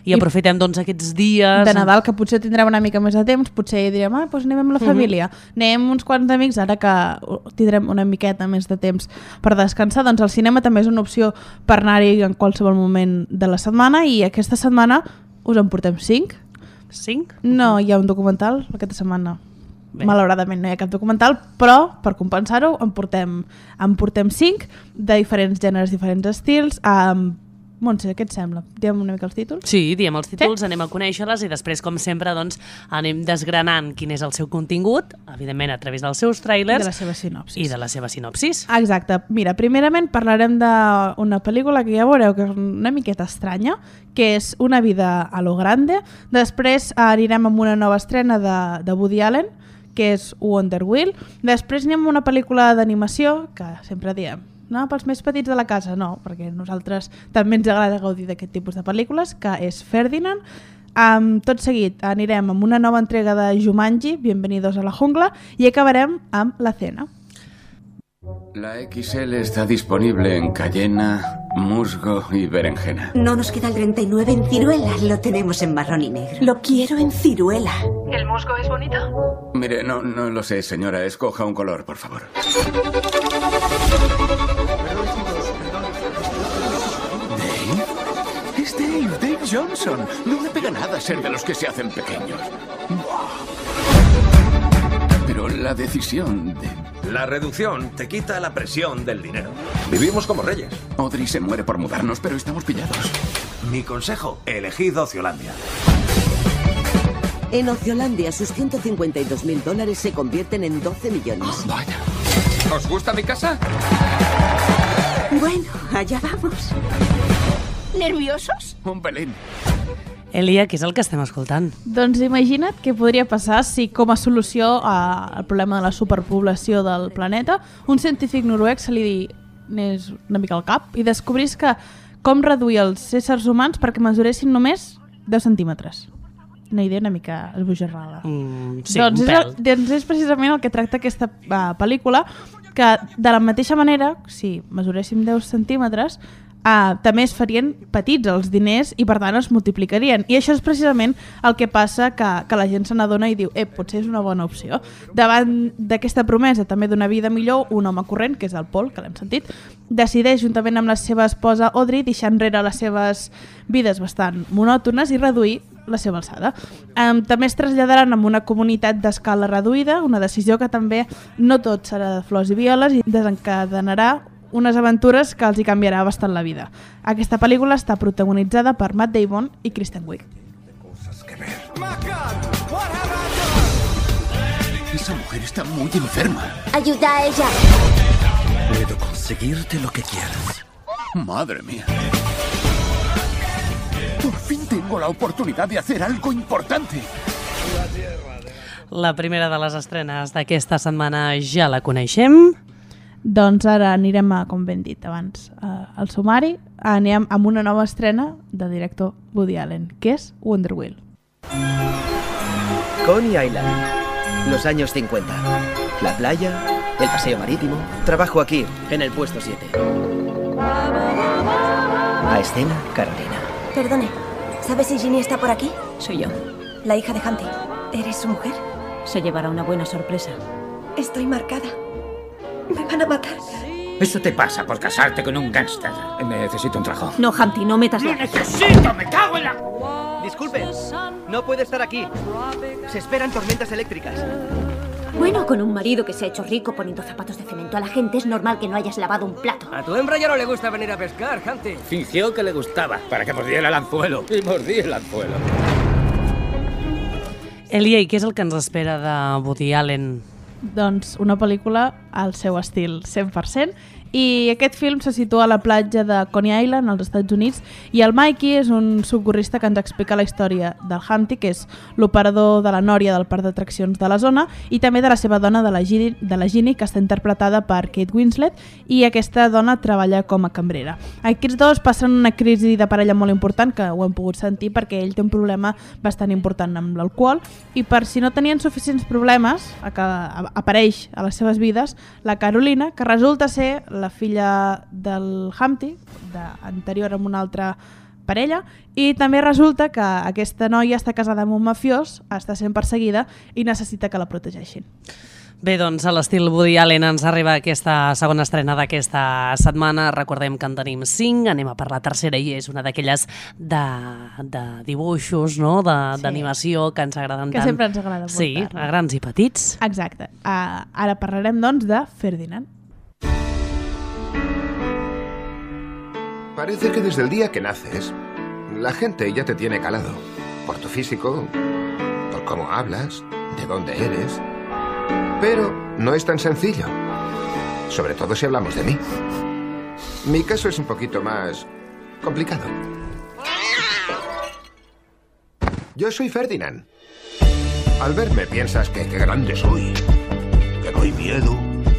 I aprofitem doncs aquests dies... De Nadal, que potser tindrem una mica més de temps, potser direm, ah, doncs anem amb la família, mm-hmm. anem uns quants amics, ara que tindrem una miqueta més de temps per descansar, doncs el cinema també és una opció per anar-hi en qualsevol moment de la setmana, i aquesta setmana us en portem cinc. Cinc? No, hi ha un documental aquesta setmana. Bé. Malauradament no hi ha cap documental, però per compensar-ho en portem, en portem cinc de diferents gèneres, diferents estils. Um, Montse, què et sembla? Diem una mica els títols? Sí, diem els títols, sí? Anem a conèixer-les i després, com sempre, doncs, anem desgranant quin és el seu contingut, evidentment a través dels seus tràilers. I de la seva sinopsis. I de la seva sinopsis. Exacte. Mira, primerament parlarem d'una pel·lícula que ja veureu que és una miqueta estranya, que és Una vida a lo grande. Després anirem amb una nova estrena de, de Woody Allen, que és Wonder Wheel. Després anem amb una pel·lícula d'animació, que sempre diem, no, pels més petits de la casa, no, perquè a nosaltres també ens agrada gaudir d'aquest tipus de pel·lícules, que és Ferdinand. Um, tot seguit anirem amb una nova entrega de Jumanji, Bienvenidos a la jungla, i acabarem amb La cena. La X L está disponible en cayena, musgo y berenjena. No nos queda el treinta y nueve en ciruela, lo tenemos en marrón y negro. Lo quiero en ciruela. ¿El musgo es bonito? Mire, no, no lo sé, señora. Escoja un color, por favor. ¿Dave? Es Dave, Dave Johnson. No me pega nada ser de los que se hacen pequeños. Pero la decisión de... La reducción te quita la presión del dinero. Vivimos como reyes. Audrey se muere por mudarnos, pero estamos pillados. Mi consejo, elegid Ociolandia. En Ociolandia, sus ciento cincuenta y dos mil dólares se convierten en doce millones. Oh, vaya. ¿Os gusta mi casa? Bueno, allá vamos. ¿Nerviosos? Un pelín. Elia, què és el que estem escoltant? Doncs imagina't què podria passar si, com a solució al problema de la superpoblació del planeta, un científic noruec se li anés una mica al cap i descobrís que com reduir els éssers humans perquè mesuressin només deu centímetres. Una idea una mica esbojarrada. Mm, sí, doncs, un és, pèl. doncs és precisament el que tracta aquesta uh, pel·lícula, que de la mateixa manera, si mesuréssim deu centímetres, Uh, també es farien petits els diners i per tant es multiplicarien, i això és precisament el que passa, que, que la gent se n'adona i diu, eh, potser és una bona opció. Davant d'aquesta promesa també d'una vida millor, un home corrent, que és el Paul, que l'hem sentit, decideix juntament amb la seva esposa Audrey deixar enrere les seves vides bastant monòtones i reduir la seva alçada. Um, també es traslladaran a una comunitat d'escala reduïda, una decisió que també no tot serà de flors i violes i desencadenarà unes aventures que els hi canviarà bastant la vida. Aquesta pel·lícula està protagonitzada per Matt Damon i Kristen Wiig. Esa mujer está muy enferma. Ayuda a ella. Puedo conseguirte lo que quieras. Madre mía. Por fin tengo la oportunidad de hacer algo importante. La primera de les estrenes d'aquesta setmana ja la coneixem. Doncs ara anirem a, com ben dit abans, uh, al sumari, anirem amb una nova estrena del director Woody Allen, que és Wonder Wheel. Coney Island, los años cincuenta. La playa, el paseo marítimo. Trabajo aquí, en el puesto siete. A escena, Carolina. Perdone, ¿sabes si Ginny está por aquí? Soy yo. La hija de Hunty. ¿Eres su mujer? Se llevará una buena sorpresa. Estoy marcada. Me van a matar. Eso te pasa por casarte con un gángster. Necesito un trabajo. No, Humpty, no metas la... ¡Lo necesito! ¡Me cago en la...! Disculpe, no puede estar aquí. Se esperan tormentas eléctricas. Bueno, con un marido que se ha hecho rico poniendo zapatos de cemento a la gente, es normal que no hayas lavado un plato. A tu hembra ya no le gusta venir a pescar, Hunty. Fingió que le gustaba, para que mordiera el anzuelo. Y mordí el anzuelo. Elia, i què és el que ens espera de Woody Allen? Doncs una pel·lícula al seu estil cent per cent, i aquest film se situa a la platja de Coney Island, als Estats Units, i el Mikey és un socorrista que ens explica la història del Humpty, que és l'operador de la nòria del parc d'atraccions de la zona, i també de la seva dona, de la Ginny, de la Ginny, que està interpretada per Kate Winslet, i aquesta dona treballa com a cambrera. Aquests dos passen una crisi de parella molt important, que ho hem pogut sentir perquè ell té un problema bastant important amb l'alcohol, i per si no tenien suficients problemes, apareix a les seves vides la Carolina, que resulta ser la filla del Humpty, de, anterior amb un altre parella, i també resulta que aquesta noia està casada amb un mafiós, està sent perseguida i necessita que la protegeixin. Bé, doncs a l'estil Woody Allen ens arriba aquesta segona estrena d'aquesta setmana. Recordem que en tenim cinc, anem a per la tercera i és una d'aquelles de, de dibuixos, no? d'animació sí. que ens agraden que tant. Que sempre ens agrada molt. Sí, a grans i petits. Exacte. Uh, ara parlarem doncs de Ferdinand. Parece que desde el día que naces, la gente ya te tiene calado. Por tu físico, por cómo hablas, de dónde eres... Pero no es tan sencillo, sobre todo si hablamos de mí. Mi caso es un poquito más complicado. Yo soy Ferdinand. Al verme piensas que qué grande soy, que doy miedo.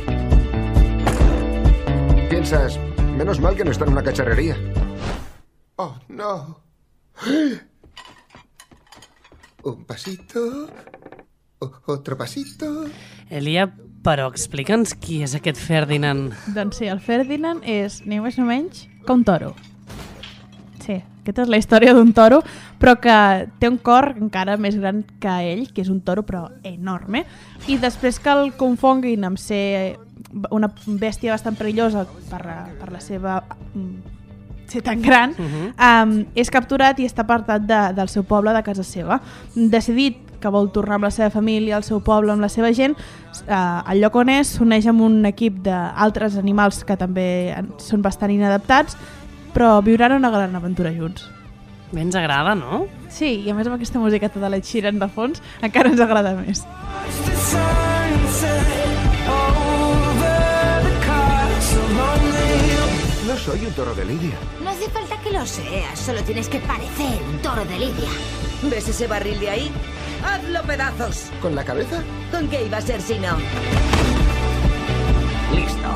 Piensas, menos mal que no está en una cacharrería. Oh, no. Un pasito... Otro pasito... Elia, però explica'ns qui és aquest Ferdinand. Doncs sí, el Ferdinand és ni més ni menys que un toro. Sí, aquesta és la història d'un toro, però que té un cor encara més gran que ell, que és un toro però enorme, i després que el confonguin amb ser una bèstia bastant perillosa per, per la seva... ser tan gran, uh-huh. um, és capturat i està apartat de, del seu poble, de casa seva. Decidit que vol tornar amb la seva família, al seu poble, amb la seva gent, uh, el lloc on és s'uneix amb un equip d'altres animals que també són bastant inadaptats, però viuran una gran aventura junts. Bé, ens agrada, no? Sí, i a més amb aquesta musiqueta de l'Ed Sheeran de fons encara ens agrada més. No soy un toro de lidia. No hace falta que lo seas, solo tienes que parecer un toro de lidia. ¿Ves ese barril de ahí? ¡Hazlo pedazos! ¿Con la cabeza? ¿Con qué iba a ser si no? Listo.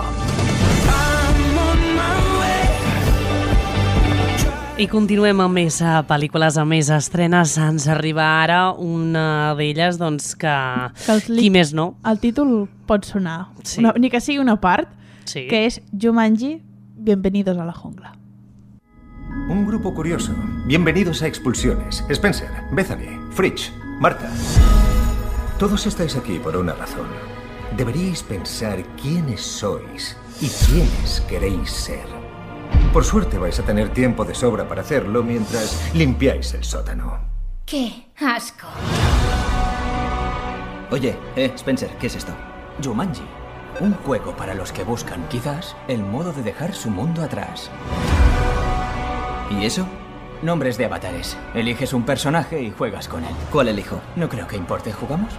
I continuem amb més pel·lícules, amb més estrenes. Ens arriba ara una d'elles, doncs, que... que el, qui més no? El títol pot sonar, sí. una, ni que sigui una part, sí. que és Jumanji, Bienvenidos a la jungla. Un grupo curioso. Bienvenidos a Expulsiones. Spencer, Bethany, Fritz, Marta. Todos estáis aquí por una razón. Deberíais pensar quiénes sois y quiénes queréis ser. Por suerte vais a tener tiempo de sobra para hacerlo mientras limpiáis el sótano. ¡Qué asco! Oye, eh, Spencer, ¿qué es esto? Jumanji. Un juego para los que buscan, quizás, el modo de dejar su mundo atrás. ¿Y eso? Nombres de avatares. Eliges un personaje y juegas con él. ¿Cuál elijo? No creo que importe. ¿Jugamos?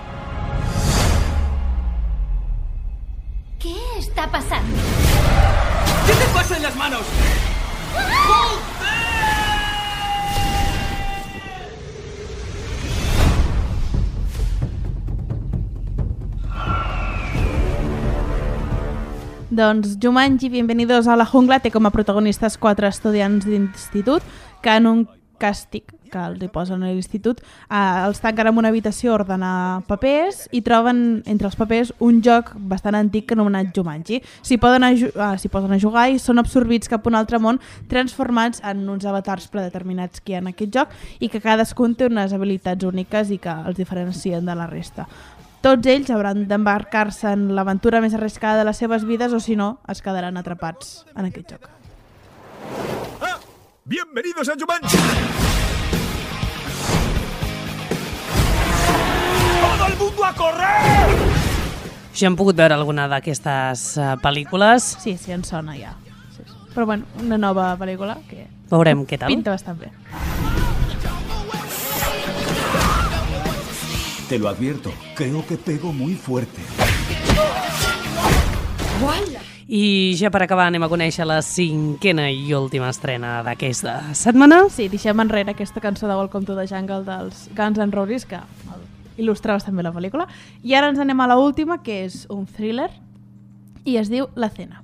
¿Qué está pasando? ¿Qué te pasa en las manos? Doncs Jumanji, Bienvenidos a la jungla, té com a protagonistes quatre estudiants d'institut que en un càstig que els hi posen a l'institut eh, els tanquen en una habitació a ordenar papers i troben entre els papers un joc bastant antic anomenat Jumanji. S'hi poden, a, eh, s'hi poden a jugar i són absorbits cap a un altre món transformats en uns avatars predeterminats que hi ha en aquest joc i que cadascun té unes habilitats úniques i que els diferencien de la resta. Tots ells hauran d'embarcar-se en l'aventura més arriscada de les seves vides o, si no, es quedaran atrapats en aquest joc. Ah, ¡bienvenidos a Jumanji! ¡Todo el mundo a correr! Ja hem pogut veure alguna d'aquestes uh, pel·lícules. Sí, sí, en sona ja. Sí, sí. Però bueno, una nova pel·lícula que veurem què tal. Pinta bastant bé. Te lo advierto, creo que pego muy fuerte. I ja per acabar anem a conèixer la cinquena i última estrena d'aquesta setmana. Sí, deixem enrere aquesta cançó de Welcome to the Jungle dels Guns N' Roses, que il·lustra bastant bé la pel·lícula. I ara ens anem a l'última, que és un thriller, i es diu La Cena.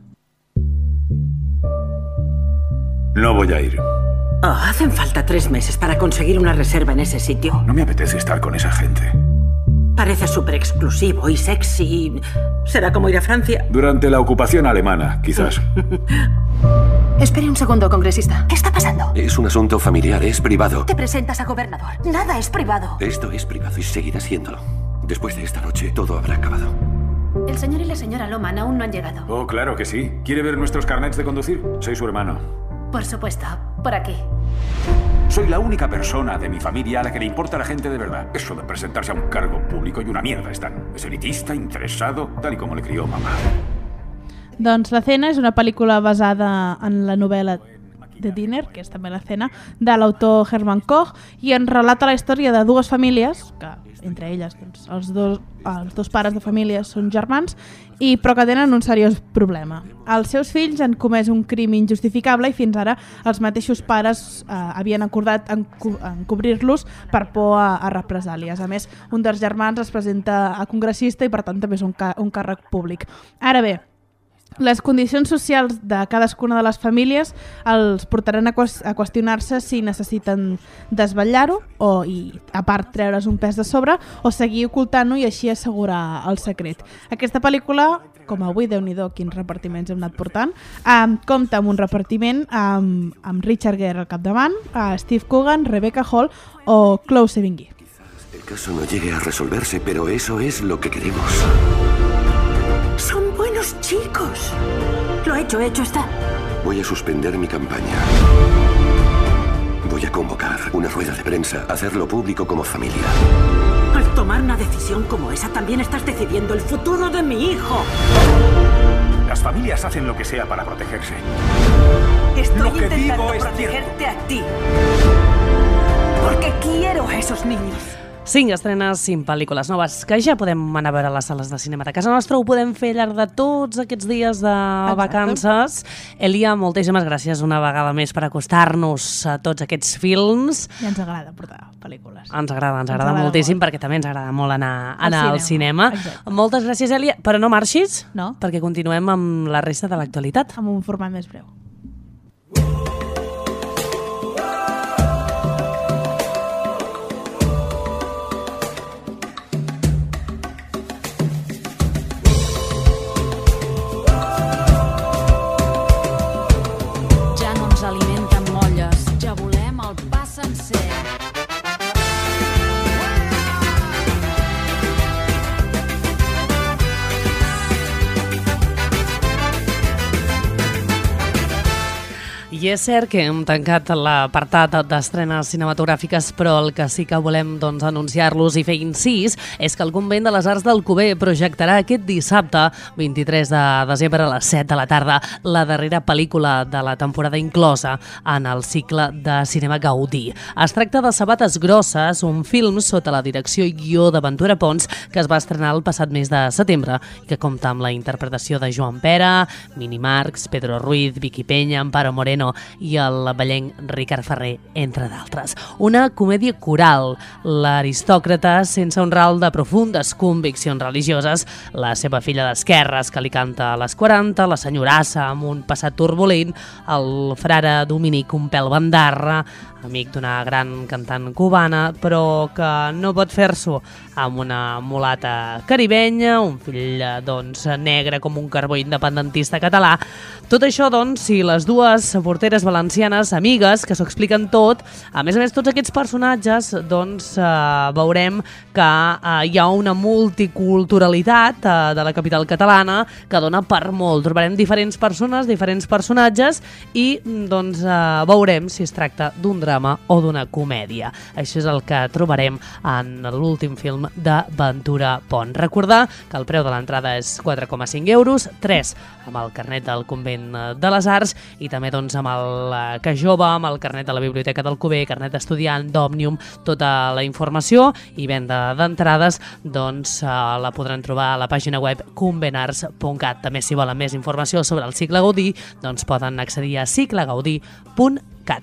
No voy a ir. Oh, hacen falta tres meses para conseguir una reserva en ese sitio. No me apetece estar con esa gente. Parece súper exclusivo y sexy. ¿Será como ir a Francia? Durante la ocupación alemana, quizás. Espere un segundo, congresista. ¿Qué está pasando? Es un asunto familiar, es privado. Te presentas a gobernador. Nada es privado. Esto es privado y seguirá siéndolo. Después de esta noche, todo habrá acabado. El señor y la señora Loman aún no han llegado. Oh, claro que sí. ¿Quiere ver nuestros carnets de conducir? Soy su hermano. Por supuesto. Por aquí. Soy la única persona de mi familia a la que le importa a la gente de verdad. Eso de presentarse a un cargo público y una mierda están. Es elitista, interesado, tal y como le crió mamá. Doncs La Cena és una pel·lícula basada en la novel·la The Dinner, que és també La Cena, de l'autor Herman Koch, i en relata la història de dues famílies, que entre elles doncs, els, dos, els dos pares de família són germans, i però que tenen un seriós problema. Els seus fills han comès un crim injustificable i fins ara els mateixos pares eh, havien acordat enco encobrir-los per por a, a represàlies. A més, un dels germans es presenta a congressista i per tant també és un, ca un càrrec públic. Ara bé, les condicions socials de cadascuna de les famílies els portaran a, qües a qüestionar-se si necessiten desvetllar-ho o, i a part, treure's un pes de sobre o seguir ocultant-ho i així assegurar el secret. Aquesta pel·lícula, com avui, Déu-n'hi-do, quins repartiments hem anat portant, eh, compta amb un repartiment amb, amb Richard Gere al capdavant, eh, Steve Coogan, Rebecca Hall o Chloe Sevigny. El caso no llegue a resolverse, pero eso es lo que queremos. Son buenos chicos. Lo hecho, hecho está. Voy a suspender mi campaña. Voy a convocar una rueda de prensa, hacerlo público como familia. Al tomar una decisión como esa, también estás decidiendo el futuro de mi hijo. Las familias hacen lo que sea para protegerse. Estoy lo que intentando digo es protegerte cierto. a ti. Porque quiero a esos niños. Cinc estrenes, cinc pel·lícules noves que ja podem anar a veure a les sales de cinema de casa nostra. Ho podem fer al llarg de tots aquests dies de Exacte. vacances. Elia, moltíssimes gràcies una vegada més per acostar-nos a tots aquests films. I ens agrada portar pel·lícules. Ens agrada, ens, ens agrada, agrada moltíssim molt. perquè també ens agrada molt anar, anar al al cinema. cinema. Moltes gràcies, Elia, però no marxis, no. perquè continuem amb la resta de l'actualitat. Amb un format més breu. Alimenten molles, ja volem el pa sencer. I és cert que hem tancat l'apartat d'estrenes cinematogràfiques, però el que sí que volem doncs, anunciar-los i fer incís és que el Convent de les Arts d'Alcover projectarà aquest dissabte, vint-i-tres de desembre a les set de la tarda, la darrera pel·lícula de la temporada inclosa en el cicle de cinema Gaudí. Es tracta de Sabates grosses, un film sota la direcció i guió de Ventura Pons que es va estrenar el passat mes de setembre i que compta amb la interpretació de Joan Pera, Mini Marcs, Pedro Ruiz, Vicky Peña, Amparo Moreno i el ballenc Ricard Ferrer, entre d'altres. Una comèdia coral, l'aristòcrata sense un ral de profundes conviccions religioses, la seva filla d'esquerres que li canta a les quaranta, la senyorassa amb un passat turbulent, el frare Dominic un pèl bandarra, amic d'una gran cantant cubana, però que no pot fer-s'ho amb una mulata caribenya, un fill doncs, negre com un carbó independentista català. Tot això, doncs, si les dues porteres valencianes, amigues, que s'ho expliquen tot, a més a més, tots aquests personatges, doncs, eh, veurem que eh, hi ha una multiculturalitat eh, de la capital catalana que dona per molt. Trobarem diferents persones, diferents personatges i, doncs, eh, veurem si es tracta d'un drama o d'una comèdia. Això és el que trobarem en l'últim film de Ventura Pont. Recordar que el preu de l'entrada és quatre coma cinc euros, tres amb el carnet del Convent de les Arts i també doncs, amb el que jove, amb el carnet de la Biblioteca d'Alcover, carnet d'estudiant, d'Òmnium, tota la informació i venda d'entrades doncs, la podran trobar a la pàgina web convenarts punt cat. També si volen més informació sobre el cicle Gaudí doncs poden accedir a cicle gaudí punt cat.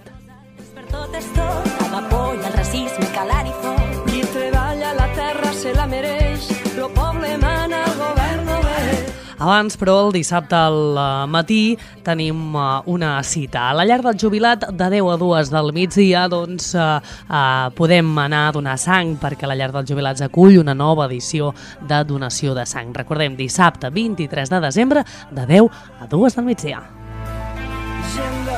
Tot és tot, la por i el racisme calant i fort. Qui treballa la terra se la mereix, el poble mana, el govern no ve. Abans, però, el dissabte al matí tenim una cita. A la llar del jubilat de deu a dues del migdia doncs, eh, eh, podem anar a donar sang perquè la llar dels jubilats acull una nova edició de donació de sang. Recordem, dissabte vint-i-tres de desembre de deu a dues del migdia. Gent de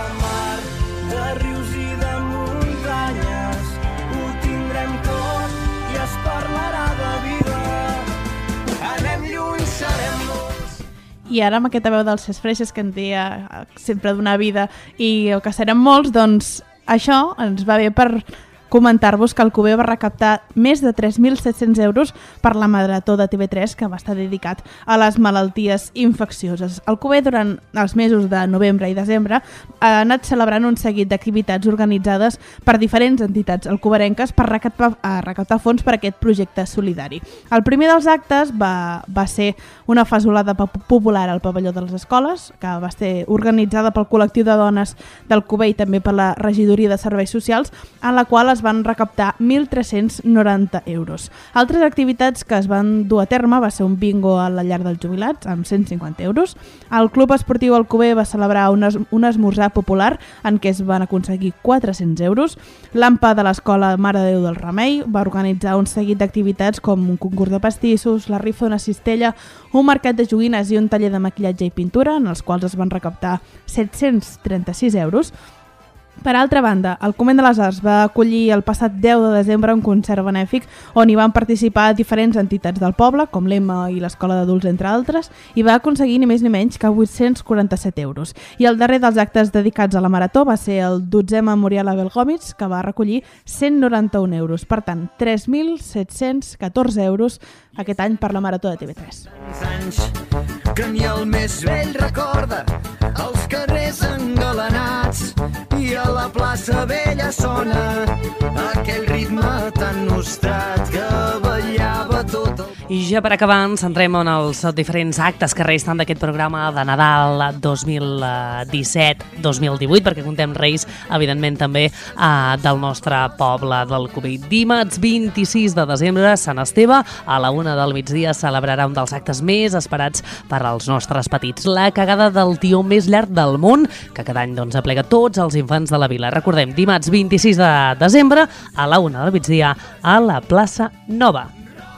I ara amb aquesta veu dels Ses Freixes que en deia sempre donar vida i el que serem molts, doncs això ens va bé per comentar-vos que Alcover va recaptar més de tres mil set-cents euros per la Marató de T V tres que va estar dedicat a les malalties infeccioses. Alcover durant els mesos de novembre i desembre ha anat celebrant un seguit d'activitats organitzades per diferents entitats alcoverenques per recaptar, recaptar fons per a aquest projecte solidari. El primer dels actes va, va ser una fasolada popular al pavelló de les escoles, que va ser organitzada pel col·lectiu de dones d'Alcover i també per la regidoria de serveis socials, en la qual es van recaptar mil tres-cents noranta euros. Altres activitats que es van dur a terme va ser un bingo a la llar dels jubilats amb cent cinquanta euros. El Club Esportiu Alcover va celebrar un, es, un esmorzar popular en què es van aconseguir quatre-cents euros. L'Ampa de l'Escola Mare de Déu del Remei va organitzar un seguit d'activitats com un concurs de pastissos, la rifa d'una cistella, un mercat de joguines i un taller de maquillatge i pintura, en els quals es van recaptar set-cents trenta-sis euros. Per altra banda, el Convent de les Arts va acollir el passat deu de desembre un concert benèfic on hi van participar diferents entitats del poble, com l'E M A i l'Escola d'Adults, entre altres, i va aconseguir ni més ni menys que vuit-cents quaranta-set euros. I el darrer dels actes dedicats a la Marató va ser el dotzè Memorial Abel Gómez, que va recollir cent noranta-un euros. Per tant, tres mil set-cents catorze euros aquest any per la Marató de T V tres. Anys que ni el més vell recorda els carrers engalanats i a la plaça vella sona aquell ritme tan nostrat que ballava tot el... I ja per acabar ens centrem en els diferents actes que resten d'aquest programa de Nadal dos mil disset dos mil divuit, perquè contem Reis, evidentment també eh, del nostre poble del Cubell. Dimarts vint-i-sis de desembre, Sant Esteve, a la una del migdia celebrarà un dels actes més esperats per als nostres petits, la cagada del tió més llarg del món, que cada any doncs, aplega tots els infants de la vila. Recordem, dimarts vint-i-sis de desembre, a la una del migdia, a la plaça Nova.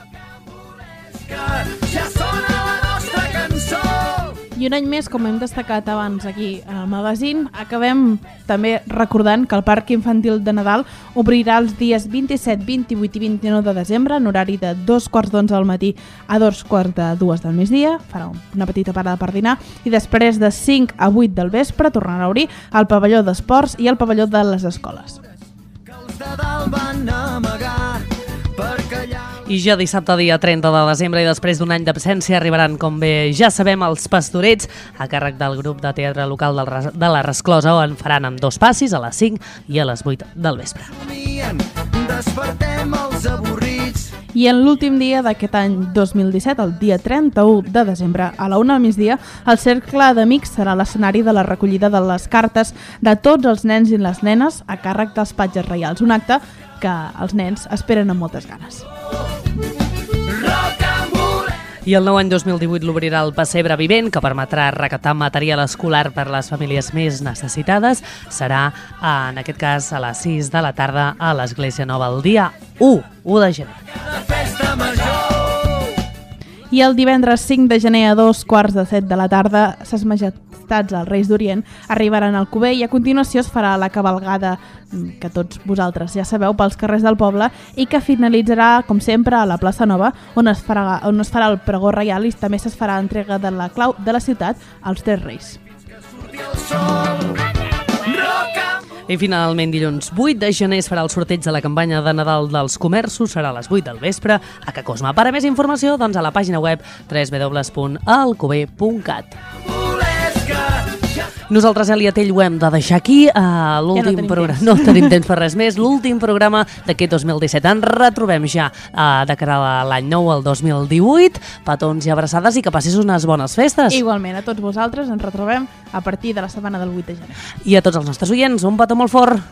Ja sona la nostra cançó. I un any més, com hem destacat abans aquí al magazín, acabem també recordant que el Parc Infantil de Nadal obrirà els dies vint-i-set, vint-i-vuit i vint-i-nou de desembre en horari de dos quarts d'onze del matí a dos quarts de dues del migdia. Farà una petita parada per dinar i després de cinc a vuit del vespre tornarà a obrir el pavelló d'esports i el pavelló de les escoles. Que els de dalt van amagar per callar. I ja dissabte, dia trenta de desembre, i després d'un any d'absència, arribaran, com bé ja sabem, els Pastorets, a càrrec del grup de teatre local del Res- de la Resclosa, on faran amb dos passis, a les cinc i a les vuit del vespre. Despertem els avorrits. I en l'últim dia d'aquest any dos mil disset, el dia trenta-u de desembre, a la una del migdia, el Cercle d'Amics serà l'escenari de la recollida de les cartes de tots els nens i les nenes a càrrec dels Patges Reials, un acte que els nens esperen amb moltes ganes. I el nou any dos mil divuit l'obrirà el Pessebre Vivent, que permetrà recaptar material escolar per a les famílies més necessitades. Serà, en aquest cas, a les sis de la tarda a l'Església Nova, el dia u, u de gener. I el divendres cinc de gener a dos quarts de set de la tarda, Ses Majestats els Reis d'Orient arribaran al Cubell i a continuació es farà la cavalgada que tots vosaltres ja sabeu pels carrers del poble i que finalitzarà, com sempre, a la plaça Nova, on es farà, on es farà el pregó reial i també es farà entrega de la clau de la ciutat als tres reis. I finalment, dilluns vuit de gener es farà el sorteig de la campanya de Nadal dels comerços, serà a les vuit del vespre a Ca Cosma. Per a més informació, doncs a la pàgina web w w w punt alcover punt cat. Nosaltres, Elia Tell, ho hem de deixar aquí. Uh, l'últim ja no programa. No tenim temps per res més. L'últim programa d'aquest dos mil disset. Ens retrobem ja uh, de cara a l'any nou, el dos mil divuit. Petons i abraçades i que passis unes bones festes. Igualment, a tots vosaltres ens retrobem a partir de la setmana del vuit de gener. I a tots els nostres oients, un petó molt fort.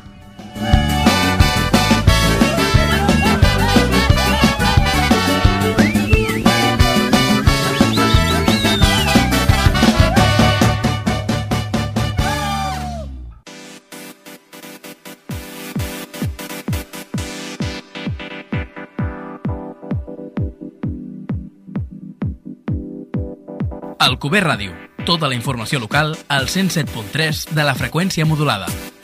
Alcover Ràdio. Tota la informació local al cent set punt tres de la freqüència modulada.